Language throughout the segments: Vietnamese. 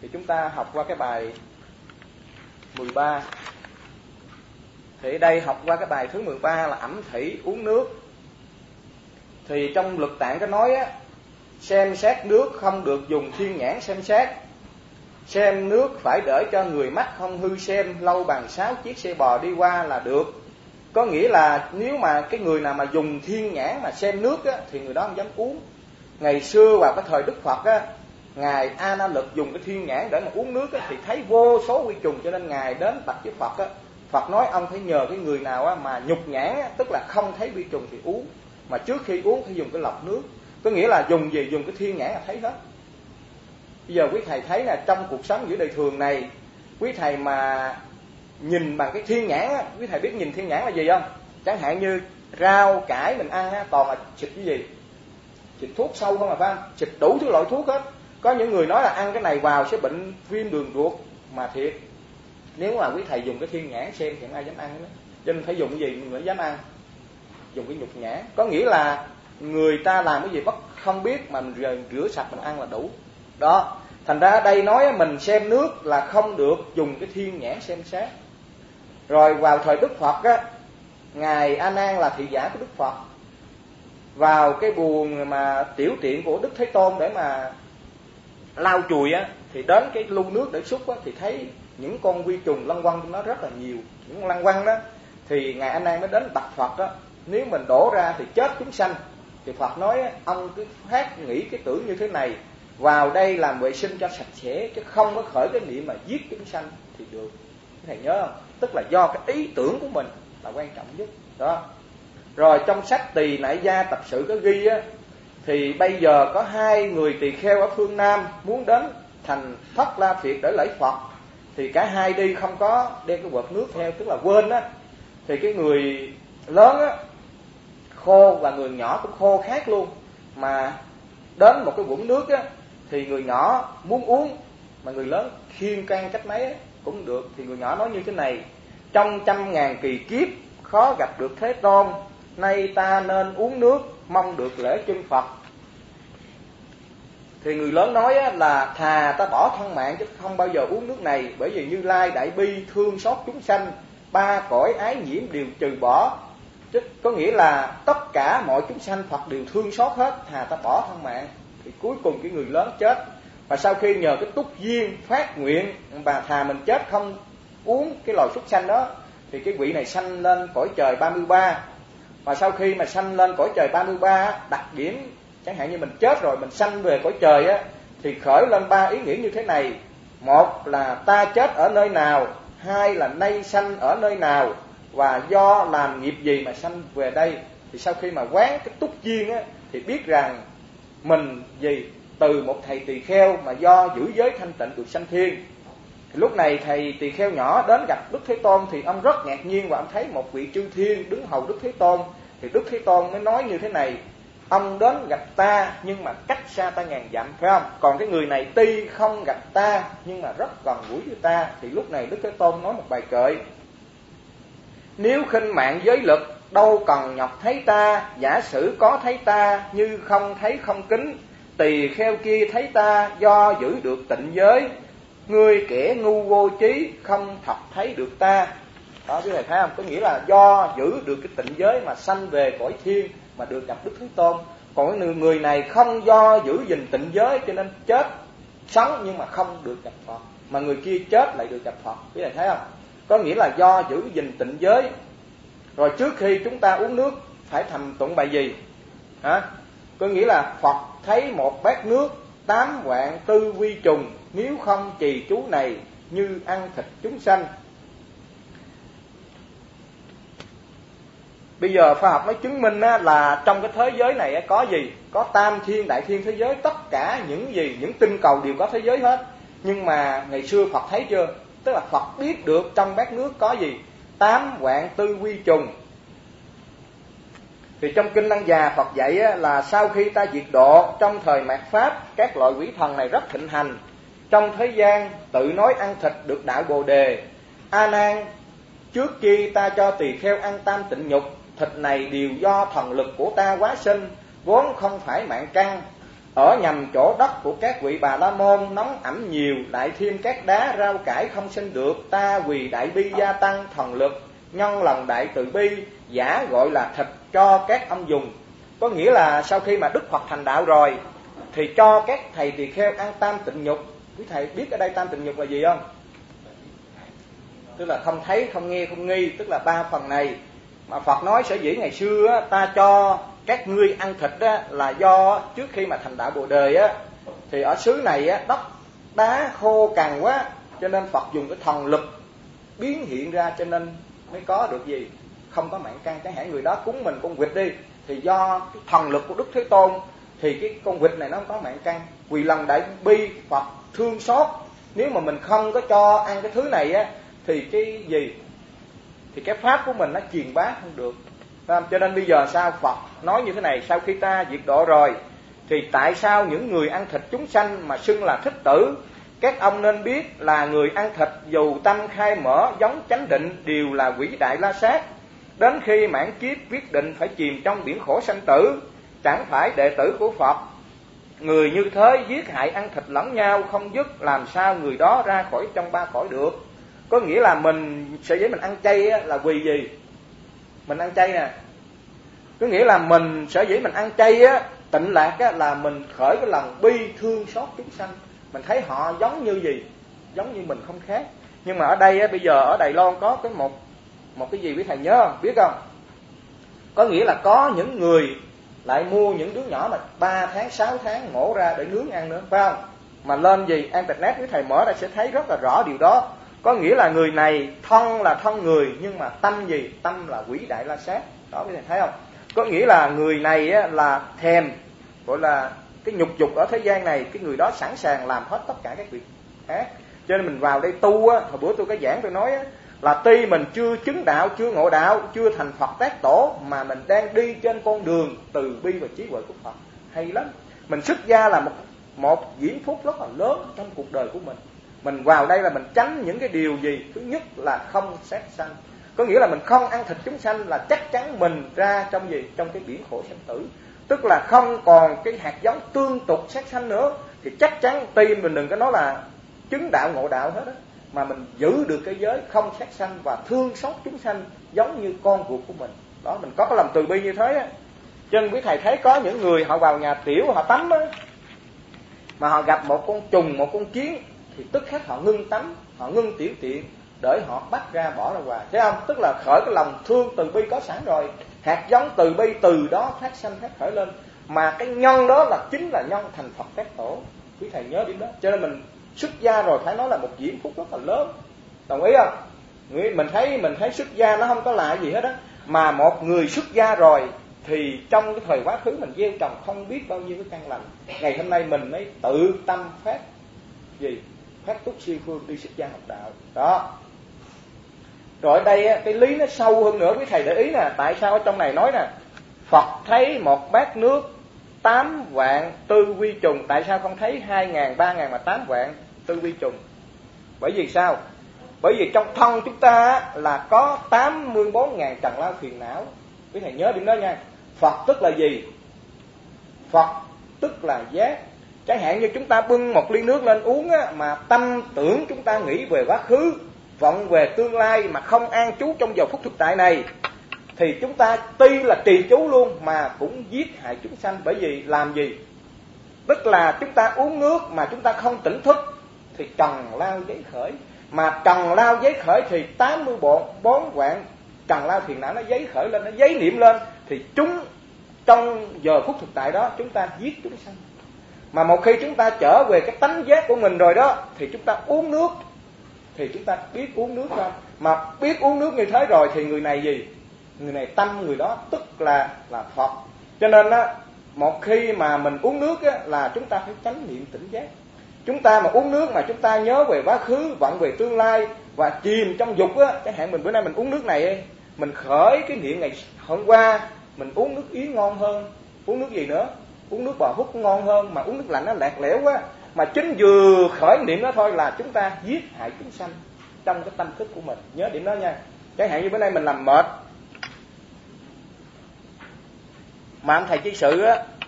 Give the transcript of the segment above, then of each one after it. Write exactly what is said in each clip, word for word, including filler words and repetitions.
Thì chúng ta học qua cái bài mười ba. Thì ở đây học qua cái bài thứ mười ba là ẩm thủy uống nước. Thì trong Luật Tạng có nói á, xem xét nước không được dùng thiên nhãn xem xét. Xem nước phải để cho người mắt không hư xem, lâu bằng sáu chiếc xe bò đi qua là được. Có nghĩa là nếu mà cái người nào mà dùng thiên nhãn mà xem nước á, thì người đó không dám uống. Ngày xưa vào cái thời Đức Phật á, Ngài A Na Lực dùng cái thiên nhãn để mà uống nước á, thì thấy vô số quy trùng, cho nên Ngài đến bạch với Phật á. Phật nói ông phải nhờ cái người nào á, mà nhục nhãn á, tức là không thấy vi trùng thì uống. Mà trước khi uống phải dùng cái lọc nước. Có nghĩa là dùng gì? Dùng cái thiên nhãn là thấy hết. Bây giờ quý thầy thấy là trong cuộc sống giữa đời thường này, quý thầy mà nhìn bằng cái thiên nhãn á, quý thầy biết nhìn thiên nhãn là gì không? Chẳng hạn như rau cải mình ăn á, toàn là xịt cái gì? Xịt thuốc sâu không à, phải không? Xịt đủ thứ loại thuốc hết. Có những người nói là ăn cái này vào sẽ bệnh viêm đường ruột, mà thiệt, nếu mà quý thầy dùng cái thiên nhãn xem thì không ai dám ăn đó. Cho nên phải dùng cái gì mình mới dám ăn? Dùng cái nhục nhãn. Có nghĩa là người ta làm cái gì bất không biết mà mình rửa sạch mình ăn là đủ. Đó. Thành ra ở đây nói mình xem nước là không được dùng cái thiên nhãn xem xét. Rồi vào thời Đức Phật á, Ngài A Nan là thị giả của Đức Phật, vào cái buồng mà tiểu tiện của Đức Thế Tôn để mà lau chùi á, thì đến cái lu nước để xúc á, thì thấy những con vi trùng lăng quăng nó rất là nhiều. Những con lăng quăng đó thì Ngài A Nan mới đến bạch Phật á, nếu mình đổ ra thì chết chúng sanh. Thì Phật nói ông cứ phát nghĩ cái tưởng như thế này, vào đây làm vệ sinh cho sạch sẽ, chứ không có khởi cái niệm mà giết chúng sanh thì được. Thầy nhớ không? Tức là do cái ý tưởng của mình là quan trọng nhất. Đó. Rồi trong sách Tỳ Nại Gia tập sự có ghi á, thì bây giờ có hai người tỳ kheo ở phương Nam muốn đến thành Thất La Phiệt để lễ Phật. Thì cả hai đi không có đem cái quạt nước theo, tức là quên á. Thì cái người lớn á khô và người nhỏ cũng khô khác luôn, mà đến một cái vũng nước á, thì người nhỏ muốn uống mà người lớn khiêng can cách mấy á, cũng được. Thì người nhỏ nói như thế này: trong trăm ngàn kỳ kiếp khó gặp được Thế Tôn, nay ta nên uống nước mong được lễ chân Phật. Thì người lớn nói á, là thà ta bỏ thân mạng chứ không bao giờ uống nước này, bởi vì Như Lai đại bi thương xót chúng sanh, ba cõi ái nhiễm đều trừ bỏ. Chứ có nghĩa là tất cả mọi chúng sanh Phật đều thương xót hết, thà ta bỏ thân mạng. Thì cuối cùng cái người lớn chết, và sau khi nhờ cái túc duyên phát nguyện và thà mình chết không uống cái loài súc sanh đó, thì cái vị này sanh lên cõi trời ba mươi ba. Và sau khi mà sanh lên cõi trời ba mươi ba, đặc điểm chẳng hạn như mình chết rồi mình sanh về cõi trời á, thì khởi lên ba ý nghĩa như thế này: một là ta chết ở nơi nào, hai là nay sanh ở nơi nào, và do làm nghiệp gì mà sanh về đây. Thì sau khi mà quán cái túc duyên á, thì biết rằng mình gì từ một thầy tỳ kheo mà do giữ giới thanh tịnh được sanh thiên. Thì lúc này thầy tỳ kheo nhỏ đến gặp Đức Thế Tôn, thì ông rất ngạc nhiên và ông thấy một vị chư thiên đứng hầu Đức Thế Tôn. Thì Đức Thế Tôn mới nói như thế này: ông đến gặp ta nhưng mà cách xa ta ngàn dặm, phải không? Còn cái người này tuy không gặp ta nhưng mà rất gần gũi với ta. Thì lúc này Đức Thế Tôn nói một bài kệ: nếu khinh mạng giới lực, đâu cần nhọc thấy ta, giả sử có thấy ta, như không thấy không kính. Tỳ kheo kia thấy ta, do giữ được tịnh giới, ngươi kẻ ngu vô trí, không thật thấy được ta. Đó, quý thầy thấy không? Có nghĩa là do giữ được cái tịnh giới mà sanh về cõi thiên, mà được gặp Đức Thế Tôn. Còn cái người này không do giữ gìn tịnh giới, cho nên chết sống nhưng mà không được gặp Phật, mà người kia chết lại được gặp Phật. Quý thầy thấy không? Có nghĩa là do giữ gìn tịnh giới. Rồi trước khi chúng ta uống nước phải thầm tụng bài gì? Hả? Có nghĩa là Phật thấy một bát nước tám vạn tư vi trùng, nếu không trì chú này như ăn thịt chúng sanh. Bây giờ khoa học nói chứng minh là trong cái thế giới này có gì? Có tam thiên đại thiên thế giới, tất cả những gì, những tinh cầu đều có thế giới hết. Nhưng mà ngày xưa Phật thấy chưa? Tức là Phật biết được trong bát nước có gì? Tám vạn tư vi trùng. Thì trong Kinh Lăng Già Phật dạy là sau khi ta diệt độ, trong thời mạt Pháp, các loại quỷ thần này rất thịnh hành. Trong thế gian tự nói ăn thịt được đạo Bồ Đề. A Nan, trước khi ta cho tỳ kheo ăn tam tịnh nhục, thịt này đều do thần lực của ta hóa sinh, vốn không phải mạng căn. Ở nhằm chỗ đất của các vị Bà La Môn nóng ẩm nhiều, lại thêm các đá rau cải không sinh được. Ta vì đại bi gia tăng thần lực, nhân lòng đại từ bi, giả gọi là thịt cho các ông dùng. Có nghĩa là sau khi mà Đức Phật thành đạo rồi thì cho các thầy tỳ kheo ăn tam tịnh nhục. Quý thầy biết ở đây tam tịnh nhục là gì không? Tức là không thấy, không nghe, không nghi, tức là ba phần này. Mà Phật nói sở dĩ ngày xưa á, ta cho các ngươi ăn thịt á, là do trước khi mà thành đạo Bồ Đề á, thì ở xứ này á, đất đá khô cằn quá, cho nên Phật dùng cái thần lực biến hiện ra, cho nên mới có được gì? Không có mạng căn. Chẳng hạn người đó cúng mình con vịt đi, thì do cái thần lực của Đức Thế Tôn thì cái con vịt này nó không có mạng căn. Vì lòng đại bi Phật thương xót, nếu mà mình không có cho ăn cái thứ này á, thì cái gì? Thì cái pháp của mình nó truyền bá không được. Cho nên bây giờ sao Phật nói như thế này, sau khi ta diệt độ rồi thì tại sao những người ăn thịt chúng sanh mà xưng là thích tử? Các ông nên biết là người ăn thịt dù tâm khai mở giống chánh định đều là quỷ đại la sát. Đến khi mãn kiếp quyết định phải chìm trong biển khổ sanh tử. Chẳng phải đệ tử của Phật, người như thế giết hại ăn thịt lẫn nhau không dứt, làm sao người đó ra khỏi trong ba cõi được? Có nghĩa là mình sở dĩ mình ăn chay á, là vì gì? Mình ăn chay nè, có nghĩa là mình sở dĩ mình ăn chay á, tịnh lạc á, là mình khởi cái lòng bi thương xót chúng sanh. Mình thấy họ giống như gì? Giống như mình không khác. Nhưng mà ở đây á, bây giờ ở Đài Loan có cái một một cái gì quý thầy nhớ không? Biết không? Có nghĩa là có những người lại mua những đứa nhỏ mà ba tháng, sáu tháng mổ ra để nướng ăn nữa, phải không? Mà lên gì internet quý thầy mở ra sẽ thấy rất là rõ điều đó. Có nghĩa là người này thân là thân người, nhưng mà tâm gì? Tâm là quỷ đại la sát. Đó quý thầy thấy không? Có nghĩa là người này á, là thèm, gọi là cái nhục dục ở thế gian này, cái người đó sẵn sàng làm hết tất cả các việc ác. Cho nên mình vào đây tu á, hồi bữa tôi có giảng tôi nói á, là tuy mình chưa chứng đạo, chưa ngộ đạo, chưa thành Phật tác tổ, mà mình đang đi trên con đường từ bi và trí huệ của Phật. Hay lắm. Mình xuất gia là một một diễm phúc rất là lớn trong cuộc đời của mình. Mình vào đây là mình tránh những cái điều gì? Thứ nhất là không sát sanh. Có nghĩa là mình không ăn thịt chúng sanh là chắc chắn mình ra trong gì? Trong cái biển khổ sanh tử. Tức là không còn cái hạt giống tương tục sát sanh nữa. Thì chắc chắn tim mình đừng có nói là chứng đạo ngộ đạo hết á, mà mình giữ được cái giới không sát sanh và thương xót chúng sanh giống như con ruột của mình. Đó, mình có cái lòng từ bi như thế á. Cho nên quý thầy thấy có những người họ vào nhà tiểu họ tắm á, mà họ gặp một con trùng, một con kiến thì tức khắc họ ngưng tắm, họ ngưng tiểu tiện để họ bắt ra bỏ ra ngoài. Thấy không? Tức là khởi cái lòng thương từ bi có sẵn rồi. Hạt giống từ bi từ đó phát sanh phát khởi lên. Mà cái nhân đó là chính là nhân thành Phật tác tổ. Quý thầy nhớ điểm đó. Cho nên mình xuất gia rồi phải nói là một diễm phúc rất là lớn. Đồng ý không? Mình thấy mình thấy xuất gia nó không có lạ gì hết á. Mà một người xuất gia rồi thì trong cái thời quá khứ mình gieo trồng không biết bao nhiêu cái căn lành. Ngày hôm nay mình mới tự tâm phát gì? Phát túc siêu phương đi xuất gia học đạo. Đó. Rồi ở đây cái lý nó sâu hơn nữa, quý thầy để ý nè. Tại sao ở trong này nói nè, Phật thấy một bát nước tám vạn tư vi trùng. Tại sao không thấy hai ngàn, ba ngàn mà tám vạn tư vi trùng? Bởi vì sao? Bởi vì trong thân chúng ta là có tám mươi bốn ngàn trần lao phiền não. Quý thầy nhớ điểm đó nha. Phật tức là gì? Phật tức là giác. Chẳng hạn như chúng ta bưng một ly nước lên uống á, mà tâm tưởng chúng ta nghĩ về quá khứ, vọng về tương lai mà không an trú trong giờ phút thực tại này, thì chúng ta tuy là trì chú luôn mà cũng giết hại chúng sanh. Bởi vì làm gì? Tức là chúng ta uống nước mà chúng ta không tỉnh thức thì trần lao giấy khởi. Mà trần lao giấy khởi thì tám mươi bốn vạn trần lao phiền não nó giấy khởi lên, nó giấy niệm lên, thì chúng trong giờ phút thực tại đó chúng ta giết chúng sanh. Mà một khi chúng ta trở về cái tánh giác của mình rồi đó, thì chúng ta uống nước thì chúng ta biết uống nước không? Mà biết uống nước như thế rồi thì người này gì? Người này tâm người đó tức là là Phật. Cho nên á, một khi mà mình uống nước á, là chúng ta phải chánh niệm tỉnh giác. Chúng ta mà uống nước mà chúng ta nhớ về quá khứ, vọng về tương lai và chìm trong dục á, chẳng hạn mình bữa nay mình uống nước này, mình khởi cái niệm ngày hôm qua mình uống nước yến ngon hơn, uống nước gì nữa? Uống nước bò hút ngon hơn, mà uống nước lạnh nó lạc lẽo quá. Mà chính vừa khởi niệm đó thôi là chúng ta giết hại chúng sanh trong cái tâm thức của mình. Nhớ điểm đó nha. Chẳng hạn như bữa nay mình làm mệt, mà ông thầy chỉ sự á,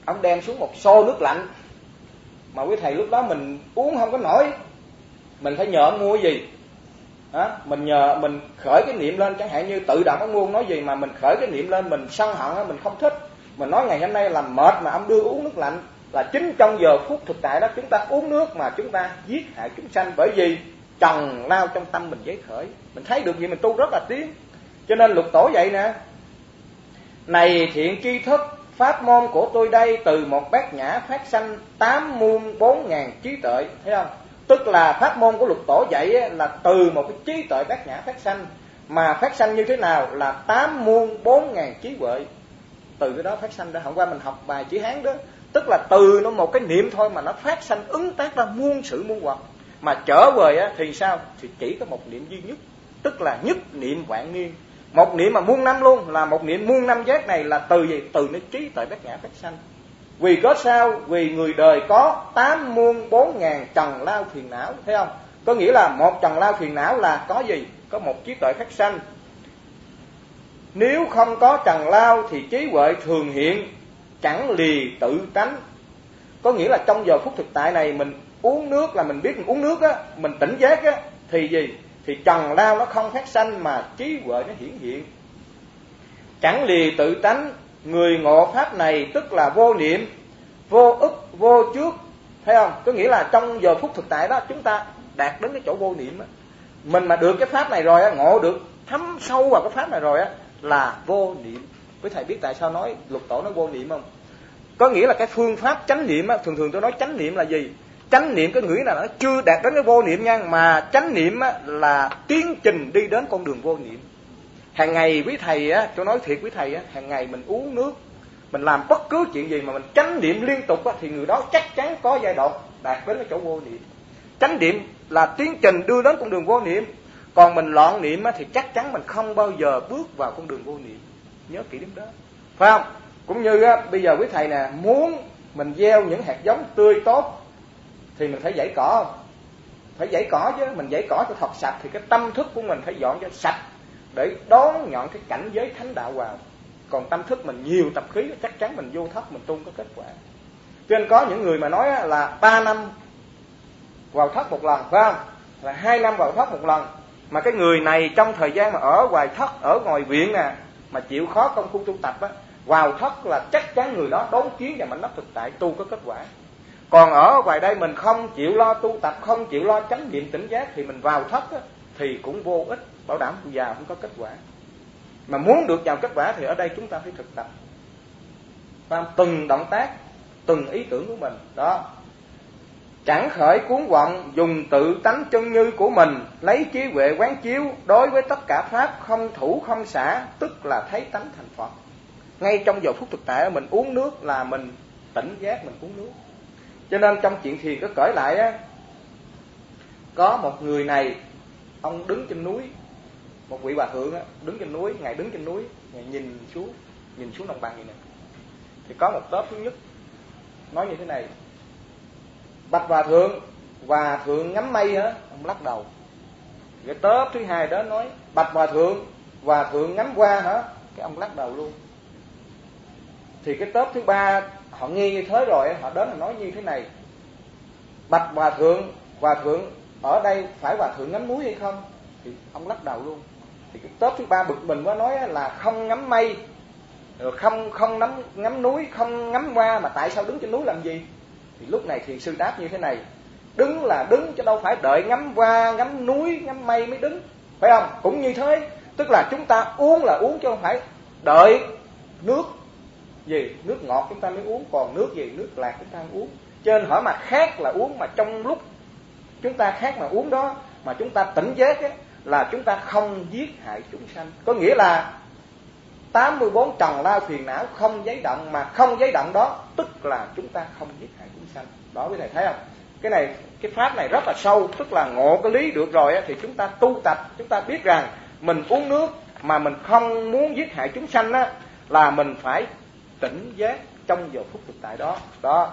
ông đem xuống một xô nước lạnh, mà quý thầy lúc đó mình uống không có nổi, mình phải nhờ ông mua cái gì đó, mình nhờ mình khởi cái niệm lên, chẳng hạn như tự động ông mua nói gì mà mình khởi cái niệm lên, mình sân hận, mình không thích, mình nói ngày hôm nay làm mệt mà ông đưa uống nước lạnh, là chính trong giờ phút thực tại đó chúng ta uống nước mà chúng ta giết hại chúng sanh, bởi vì trần lao trong tâm mình giấy khởi. Mình thấy được gì mình tu rất là tiến. Cho nên Lục Tổ vậy nè: này thiện tri thức, pháp môn của tôi đây từ một bát nhã phát sanh tám muôn bốn ngàn trí tuệ. Thấy không? Tức là pháp môn của Lục Tổ dạy là từ một cái trí tuệ bát nhã phát sanh. Mà phát sanh như thế nào? Là tám muôn bốn ngàn trí huệ. Từ cái đó phát sanh ra. Hôm qua mình học bài chữ Hán đó, tức là từ nó một cái niệm thôi mà nó phát sanh ứng tác ra muôn sự muôn vật. Mà trở về á, thì sao? Thì chỉ có một niệm duy nhất, tức là nhất niệm vạn niên. Một niệm mà muôn năm luôn, là một niệm muôn năm giác này là từ gì? Từ nó trí tuệ bát nhã phát sanh. Vì có sao? Vì người đời có tám muôn bốn ngàn trần lao phiền não. Thấy không? Có nghĩa là một trần lao phiền não là có gì? Có một trí tuệ phát sanh. Nếu không có trần lao thì trí huệ thường hiện, chẳng lì tự tánh. Có nghĩa là trong giờ phút thực tại này mình uống nước là mình biết mình uống nước á, mình tỉnh giác á, thì gì? Thì trần lao nó không phát sanh mà trí huệ nó hiển hiện. Chẳng lì tự tánh, người ngộ pháp này tức là vô niệm, vô ức, vô trước. Thấy không? Có nghĩa là trong giờ phút thực tại đó chúng ta đạt đến cái chỗ vô niệm á. Mình mà được cái pháp này rồi á, ngộ được thấm sâu vào cái pháp này rồi á, là vô niệm. Quý thầy biết tại sao nói Lục Tổ nói vô niệm không? Có nghĩa là cái phương pháp chánh niệm á, thường thường tôi nói chánh niệm là gì? Chánh niệm cái nghĩa là nó chưa đạt đến cái vô niệm nha, mà chánh niệm á, là tiến trình đi đến con đường vô niệm. Hàng ngày quý thầy á, tôi nói thiệt quý thầy á, hàng ngày mình uống nước, mình làm bất cứ chuyện gì mà mình chánh niệm liên tục á, thì người đó chắc chắn có giai đoạn đạt đến cái chỗ vô niệm. Chánh niệm là tiến trình đưa đến con đường vô niệm. Còn mình loạn niệm á, thì chắc chắn mình không bao giờ bước vào con đường vô niệm. Nhớ kỹ điểm đó, phải không? Cũng như á, bây giờ quý thầy nè, muốn mình gieo những hạt giống tươi tốt thì mình phải dãy cỏ không? Phải dãy cỏ chứ. Mình dãy cỏ cho thật sạch thì cái tâm thức của mình phải dọn cho sạch để đón nhận cái cảnh giới thánh đạo vào. Còn tâm thức mình nhiều tập khí, chắc chắn mình vô thất, mình tu có kết quả. Cho nên có những người mà nói là ba năm vào thất một lần, phải không? Là hai năm vào thất một lần. Mà cái người này trong thời gian mà ở ngoài thất, ở ngoài viện nè, mà chịu khó công phu tu tập á, vào thất là chắc chắn người đó đốn kiến và mảnh đất thực tại tu có kết quả. Còn ở ngoài đây mình không chịu lo tu tập, không chịu lo chánh niệm tỉnh giác thì mình vào thất á, thì cũng vô ích, bảo đảm già không có kết quả. Mà muốn được vào kết quả thì ở đây chúng ta phải thực tập, phải từng động tác, từng ý tưởng của mình đó. Chẳng khởi cuốn vọng, dùng tự tánh chân như của mình, lấy trí huệ quán chiếu, đối với tất cả pháp không thủ không xả, tức là thấy tánh thành Phật. Ngay trong giờ phút thực tại mình uống nước là mình tỉnh giác, mình uống nước. Cho nên trong chuyện thiền có cởi lại á, có một người này, ông đứng trên núi, một vị hòa thượng á, đứng trên núi, ngài đứng trên núi, ngài nhìn xuống, nhìn xuống đồng bằng này nè. Thì có một tớp thứ nhất nói như thế này: bạch hòa thượng, hòa thượng ngắm mây hả? Ông lắc đầu. Cái tớp thứ hai đó nói: bạch hòa thượng, hòa thượng ngắm hoa hả? Cái ông lắc đầu luôn. Thì cái tớp thứ ba họ nghe như thế rồi, họ đến là nói như thế này: bạch hòa thượng, hòa thượng ở đây phải hòa thượng ngắm núi hay không? Thì ông lắc đầu luôn. Thì cái tớp thứ ba bực mình quá nói là không ngắm mây, không không ngắm ngắm núi, không ngắm hoa, mà tại sao đứng trên núi làm gì? Thì lúc này thiền sư đáp như thế này: đứng là đứng chứ đâu phải đợi ngắm hoa, ngắm núi, ngắm mây mới đứng, phải không? Cũng như thế, tức là chúng ta uống là uống chứ không phải đợi nước gì, nước ngọt chúng ta mới uống, còn nước gì, nước lạc chúng ta không uống. Cho nên hỏi mà khát là uống, mà trong lúc chúng ta khát mà uống đó, mà chúng ta tỉnh giác ấy, là chúng ta không giết hại chúng sanh. Có nghĩa là tám mươi bốn trần lao phiền não không giấy động, mà không giấy động đó tức là chúng ta không giết hại chúng sanh. Đó quý thầy thấy không? Cái này, cái pháp này rất là sâu, tức là ngộ cái lý được rồi thì chúng ta tu tập, chúng ta biết rằng mình uống nước mà mình không muốn giết hại chúng sanh á, là mình phải tỉnh giác trong giờ phút thực tại đó. Đó.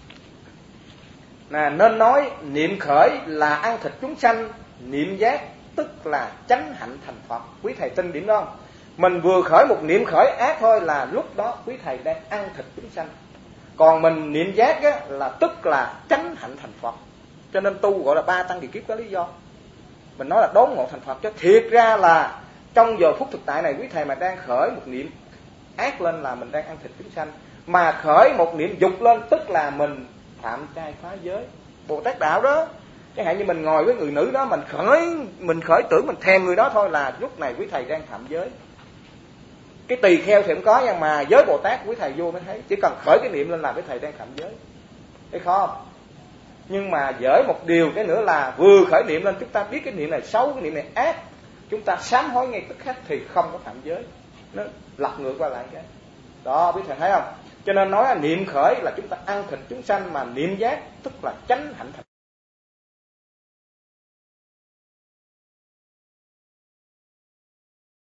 Nè, nên nói niệm khởi là ăn thịt chúng sanh, niệm giác tức là chánh hạnh thành Phật. Quý thầy tin điểm đó không? Mình vừa khởi một niệm khởi ác thôi là lúc đó quý thầy đang ăn thịt chúng sanh. Còn mình niệm giác á, là tức là chánh hạnh thành Phật. Cho nên tu gọi là ba tăng kỳ kiếp có lý do. Mình nói là đốn ngộ thành Phật, chứ thiệt ra là trong giờ phút thực tại này quý thầy mà đang khởi một niệm ác lên là mình đang ăn thịt chúng sanh, mà khởi một niệm dục lên tức là mình phạm trai phá giới. Bồ Tát đạo đó, chẳng hạn như mình ngồi với người nữ đó, mình khởi mình khởi tưởng mình thèm người đó thôi là lúc này quý thầy đang phạm giới. Cái tỳ kheo thì không có, nhưng mà giới Bồ Tát quý thầy vô mới thấy, chỉ cần khởi cái niệm lên là quý thầy đang phạm giới. Thấy khó không? Nhưng mà dở một điều cái nữa là vừa khởi niệm lên chúng ta biết cái niệm này xấu, cái niệm này ác, chúng ta sám hối ngay tức khắc thì không có phạm giới. Nó lật ngược qua lại cái đó, biết thầy thấy không? Cho nên nói niệm khởi là chúng ta ăn thịt chúng sanh, mà niệm giác tức là chánh hạnh thành